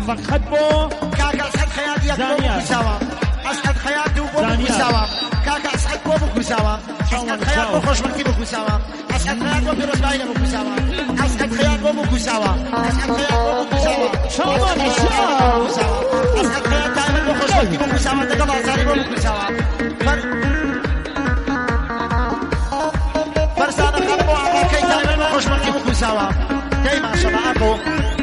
فقط بو كاكا أسعد خياطي يكبو بكساوة أسعد خياطي وبو بكساوة كاكا أسعد بو بكساوة أسعد خياط بو خوش مكتي بكساوة أسعد خياط بو في رسماينة بكساوة أسعد خياط بو بكساوة أسعد خياط بو بكساوة أسعد خياط دائما بو خوش مكتي بكساوة تقضى أسعد بو بكساوة فرسانة خلبو عباكي دائما بو خوش مكتي بكساوة دايما شبعكو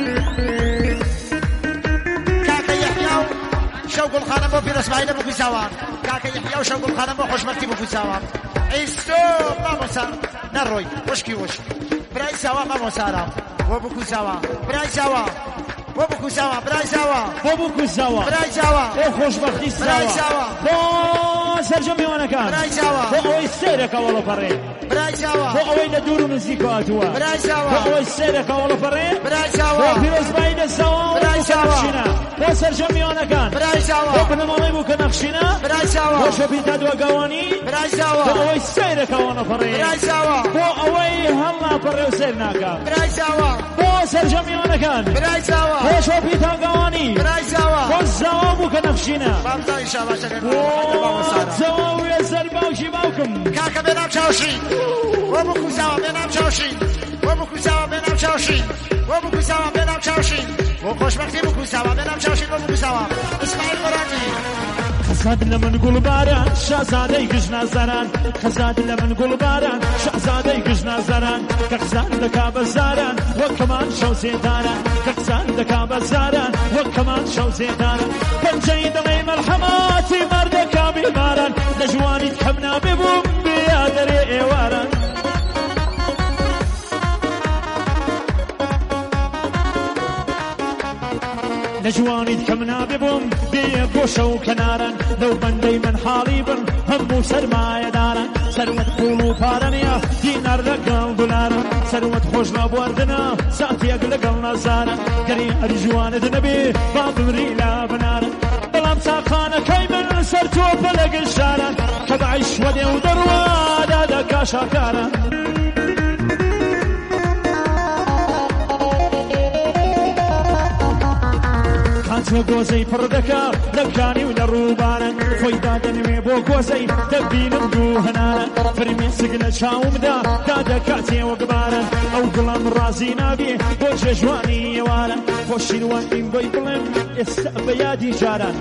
كاكا يحيى شوق الخانم بو في رسماينة بكساوة كاكا يحيى وشوق الخانم بو خوش مكتي بكساوة عيسو ما مسا نروي وشكي براي سوا ما مسارا وبكو سوا براي سوا وبكو سوا براي سوا وبكو سوا براي سوا خوش بختي سوا براي سوا بو سرجمي وانا كان براي سوا بو اوي سيرك والله فري براي سوا بو اوي ندور مزيكا اتوا براي سوا بو اوي سيرك والله فري براي سوا بو فيروز باين سوا براي سوا بو سرجمي وانا كان براي سوا بو بنمالي بو كنخشنا براي سوا بو شبيتا دو قواني براي سوا بو اوي سيرك والله فري براي سوا بو اوي هلا فري وسيرناكا براي سوا بو سرجمي وانا كان براي سوا بو شبيتا قواني براي سوا بو الزواب بو كنخشنا فهمت ان شاء الله شكرا زواب يا زربا وشباوكم كاكا بينام شاوشي وبكو سوا بينام شاوشي وبكو سوا بينام شاوشي وبكو سوا بينام شاوشي وخوش مكتي بكو سوا بينام شاوشي وبكو سوا اسماعيل مرادي خزاد لمن قول باران شازادي قجنا زران خزاد لمن قول باران شازادي قجنا زران كخزان دكا بزاران وكمان شو زيداران كخزان دكا بزاران وكمان شو زيداران بنجي دغي ملحماتي مردكا بماران لجواني تحمنا ببوم بيادري ايواران لجواني تكمنا ببوم بيقوشة وكنارا لو بندي من حاليبا هم سرماية دارا سروة قولو بارانيا دينار لقل دولارا سروة خوشنا بوردنا ساتي اقلقل نزارا قري ارجوان دنبي باب مريلا بنارا بلام ساقانا كيمن سرتو بلق الشارا كبعيش ودي ودروا دادا كاشاكارا گۆزەی پڕدەکە لەکانی و لە ڕووبانە خۆی دادەنوێ بۆ گۆزەی دەبینم دوو هەنارە فرمێسک لە چاومدا دادەکاتێوە گبارە ئەو دڵم ڕازی نابێ بۆ جێژوانی ئێوارە خۆشیروانیم بۆی بڵێم ئێستا بە یادی جاران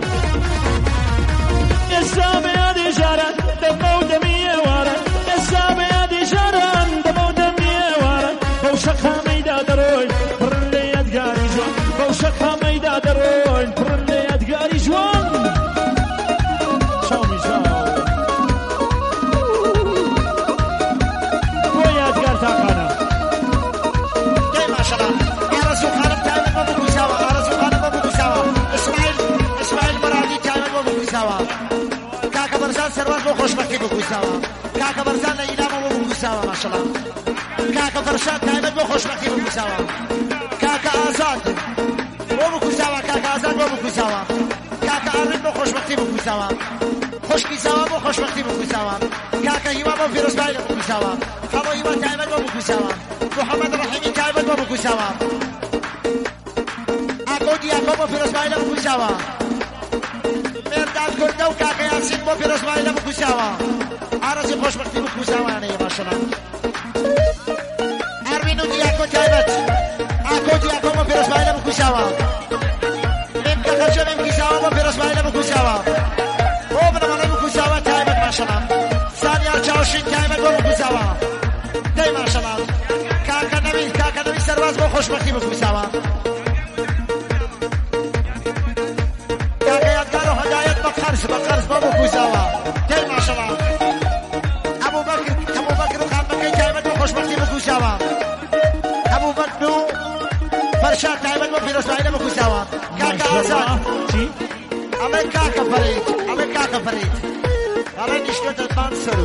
ئێستا بە یادی جاران دەمە و دەمی ئێوارە ئێستا بە یادی جاران دەمە و دەمی ئێوارە بەو شەقامەیدا دەڕۆی پڕ لە یادگاری جوان بەو شەقامەیدا دەڕۆی پڕ لە یادگاری جوان چاومی جاو بۆ یادگار تاقانە دەی ماشەڵڵا ئارەزوو خانم تایمەت بۆ بگویساوە ئارەزوو خانم بۆ بگویساوە ئیسماعیل بەرادی تایمەت بۆ بگویساوە کاکە بەرزان سەرواز بۆ خۆشبەختی بگویساوە کاکە بەرزان لە ئیلامە بۆ بگویساوە ماشەڵڵا کاکە فەرشاد تایمەت بۆ خۆشبەختی بگویساوە کاکە ئازاد بۆ بگویساوە کاکە ئازاد بۆ بگویساوە کاکە ئاڕین بۆ خۆشبەختی بگویساوە خوشکی ساوا بۆ خۆشبەختی بگویساوە کاکە هیوا بۆ فیرۆزبای لە بگویساوە هەموو هیوا تایمەت بۆ بگویساوە محەممەد ڕەحیمی تایمەت بۆ بگویساوە ئاکۆ دیاکۆ بۆ فیرۆزبای لە بگویساوە مێرداد کوردە و کاکە یاسین بۆ فیرۆزبای لە بگویساوە ئارەزی خۆشبەختی بگویساوانەیە ماشەڵڵا ئاروین و دیاکۆ تایمەت ئاکۆ دیاکۆ بۆ فیرۆزبای لە بگویساوە مێمکە خەرجە مێمکیساوە بۆ فیرۆزبای لە بگویساوە بۆ بنەمەڵەی بگویساوە تایمەت ماشەڵڵا سانیار چاوشین تایمەت بۆ بگویساوە دەی ماشەڵڵا کاکە نەوی سەرواز بۆ خۆشبەختی بگویساوە کاکە یادگار و هەدایەت بە قەرز بۆ بگویساوە دەی ماشەڵڵا ئەبووبەکر و خانمەکەی تایمەت بۆ خۆشبەختی بگویساوە ئەبووبەکر و فەرشاد تایمەت بۆ فیرۆزبای لە بگویساوە کاکە ئازاد ئەڵێ کاکە فەرید ئەڵێ نیشتێتە بان سەرو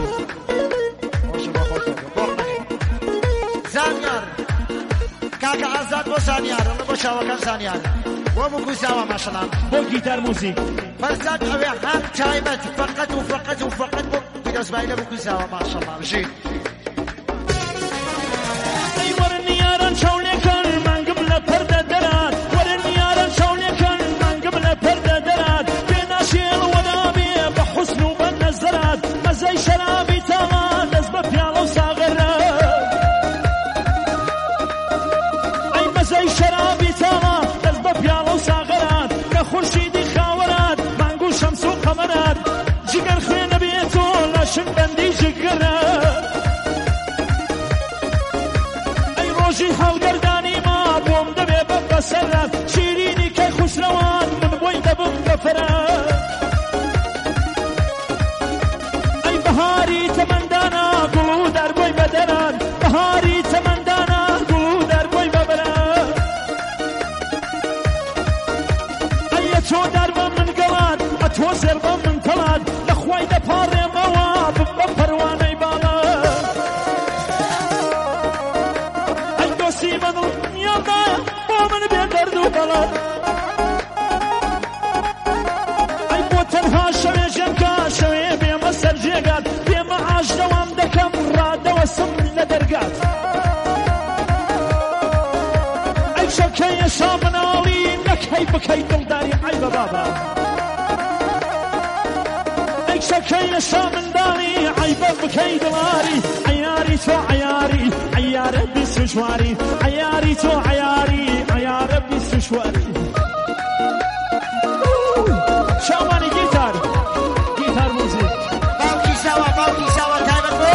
زانیار کاکە ئازاد بۆ زانیار ئەڵێ بۆ چاوەکان زانیار بۆ بگویساوە ماشەڵڵا بۆ گیتار موزیک فەرزاد ئەوێ هەر تایمەت فەقەت بۆ فیرۆزبای لە بگویساوە ماشەڵڵا بژی وەرن یاران چاولێکان مانگم لە پەردە دەرات وەرن یاران چاولێکان ڕۆشن بەندی جگرە ئەی ڕۆژی هەڵگەردانی ما بۆم دەبێ بە بەسەرات شیرینی کەی خوشنەوان من بۆی دەبم بەفرە ئەی بەهاری تەمەندانە گوڵ و دەربۆی بەدەران بەهاری تەمەندانە گوڵ و دەربۆی بەبرە ئەیە چۆ دەربە من گەڵات ئەتۆ زێر بە من تەڵات لەخوای دەپاڕێمەوە بم بە پەروانەی باڵە ئەی دۆستی بەدڵ نیامدایە بۆ من بێ دەرد و بەڵات ئەی بۆ تەنها شەوێژێم کا شەوێ بێمە سەر جێگات بێمە ئاش دەوام دەکەم ڕادەوەسم لە دەرگات ئەی شەکەیە شا مناڵی نەکەی بکەی دڵداری ئەی بە بابا ئەی شەکەیە شا منداڵی عەیبە بکەی دڵاری عەیاری تۆ عەیاری عەیارە بیست و شواری عەیاری تۆ عەیاری عەیارە بیست و شواری شاوانی گیتار موزیک باوکی ساوا تایبەت بۆ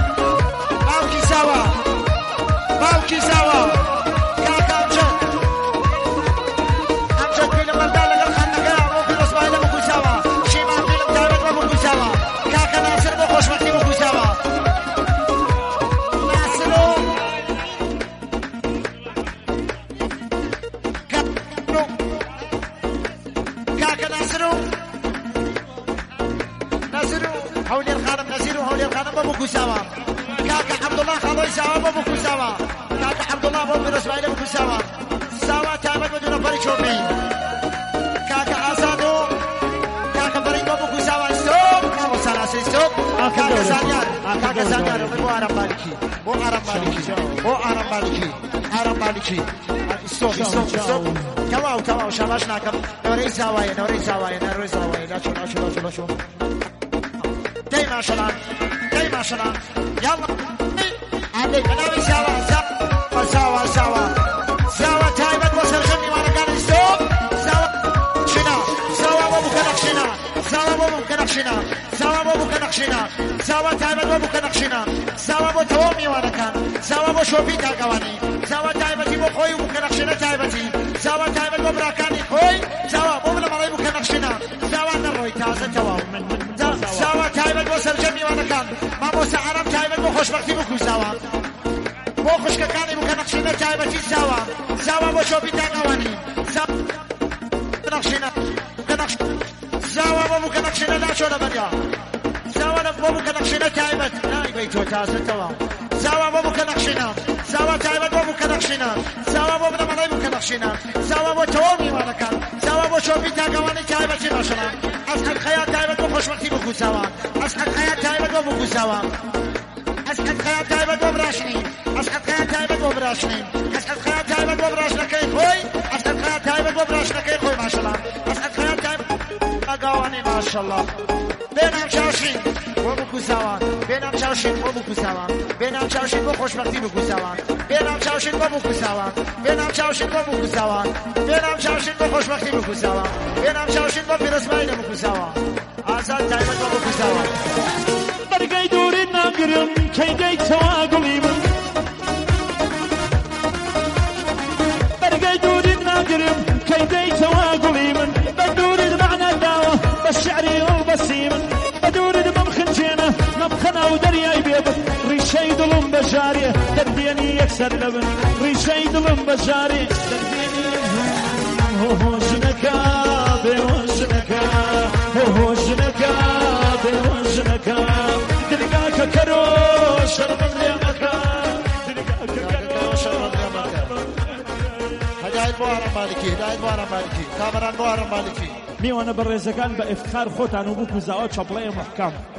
باوکی ساوا کاکە ئەمجد فیلم بەردا لەگەڵ خانەکەیە بۆ پیرۆزبای لە بکوی ساوا شیمان فیلم تایبەت بۆ بکوی ساوا کاکە ناسر بۆ خۆشبەختی بکوی ساوا کاکە ناسر و هەولێر خانم نەزیر و هەولێر خانم بۆ بکوی ساوا کاکە عەبدوڵڵا خاڵۆی ساوا بۆ بکوی ساوا کاکە عەبدوڵڵا بۆ پیرۆزبای لە بکوی ساوا ساوا تایبەت بە دوونەفەری چۆپەی کاکە ئازاد و کاکە بەرەی بۆ بکوی ساوا ستۆپ مامۆ سالاسی ستۆپ کاکە زانیار بۆ ئارەم مالیکی ئارەم مالیکی ستۆپ تەواو شاباش ناکەم نەوەرەی زاوایە ناچۆ دەی ماشەڵان یاڵا ئادەی بەناوی زاوا تایبەت بۆ سەرژەم میوانەکانی ستۆپ زاوا بۆ بکە نەخشینە زاوا تایبەت بۆ بکە نەخشینە زاوا بۆ تەواو میوانەکان زاوا بۆ شۆپی تاگەوانی زاوا تایبەتی بۆ خۆی و بکە نەخشینە تایبەتی زاوا تایبەت بۆ براکانی خۆی زاوا بۆ منە مەڵەی بکە نەخشینە زاوا نەڕۆی تازە تەواو زاوا تایبەت بۆ سەرجەم میوانەکان مامۆستا عەرەب تایبەت بۆ خۆشبەختی بکوی زاوا بۆ خوشکەکانی بکە نەخشینە تایبەتی زاوا بۆ شۆپی تاگەوانی زاوا بۆ بکە نەخشینە ناچۆ لە بەریا زاوا بۆ بکە نەخشینە تایبەت نایبەی تۆ تازە تەواو زاوا بۆ بکە نەخشینە زاوا تایبەت بۆ بکە نەخشینە زاوا بۆ منە مەڵەی بکە نەخشینە زاوا بۆ تەواو میوانەکان زاوا بۆ شۆپی تاگەوانی تایبەتی باشەڵان ئەسقەت خەیات تایبەت بۆ خۆشبەختی بکوی زاوا ئەسقەت خەیات تایبەت بۆ بکوی زاوا ئەسقەت خەیات تایبەت بۆ براشنی ئەسقەت خەیات تایبەت بۆ براشنی ئەسقەت خەیات تایبەت بۆ براشنەکەی خۆی ئەسقەت خەیات تایبەت بۆ براشنەکەی خۆی ماشەڵان ئەسقەت خەیات تایبەت ئەگاوانی ماشەڵڵا بێنام چاوشین بۆ بکوی زاوا بێنام چاوشین بۆ بکوی زاوا بێنام چاوشین بۆ خۆشبەختی بکوی زاوا بێنام چاوشین بۆ بکوی زاوا بێنام چاوشین بۆ بکوی زاوا بێنام چاوشین بۆ خۆشبەختی بکوی زاوا بێنام چاوشین بۆ پیرۆزبای لە بکوی زاوا ئازاد تایبەت بۆ بکوی زاوا بەرگەی دوورت ناگرم کەی دەیتەوە گوڵی من بەرگەی دوورت ناگرم کەی دەیتەوە گوڵی من بە دوورت معنە داوە بە شعری و بەسی من بە دوورت بەم خنجێنە نەبخەنە و دەریای بێبن ڕیشەی دڵم بەژارێ دەردێنی یەکسەر لەبن ڕیشەی دڵم بەژارێ دەردێنی هۆژنەکە بێوەژنەکە هۆژنەکە بێوەژنەکە دلگاکە کەرۆ شەرمم لێ مەکە دلگاکە کەرۆ شەرمم لێ مەکە هەدایت بۆ ئارەم مالیکی کامەران بۆ ئارەم مالیکی میوانە بەڕێزەکان بە ئفتخار خۆتان و بکوزاوە چەپڵەیە محکەم